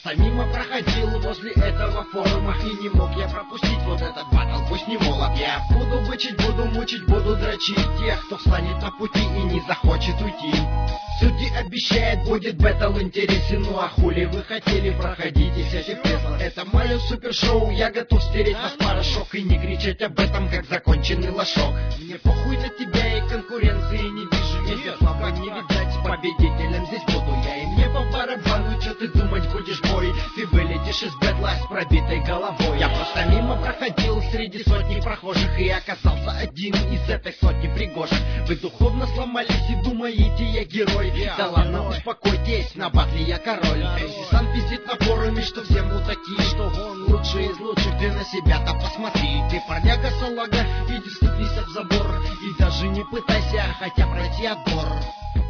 просто мимо проходил возле этого форума, и не мог я пропустить вот этот батл, пусть не молод. Я буду бычить, буду мучить, буду дрочить тех, кто встанет на пути и не захочет уйти. Судьи обещает, будет бэтл интересен, ну а хули вы хотели, проходите, сядьте в кресло. Это мое супершоу, я готов стереть вас в порошок и не кричать об этом, как законченный лошок. Мне похуй на тебя и конкуренции не вижу, если слабо не видать, победителем здесь буду я. И мне по барабану, что ты думать будешь, бой? Ты вылетишь из бэтла с пробитой головой. Я просто мимо проходил среди сотни прохожих и оказался один из этой сотни пригожих. Вы духовно сломались и думаете, я герой. Да ладно, успокойтесь, на батле я король. MC сам пиздит на форуме, что все мудаки, что он лучший из лучших, ты на себя-то посмотри. Ты парняга салага, иди ступись об забор и даже не пытайся, хотя пройти отбор.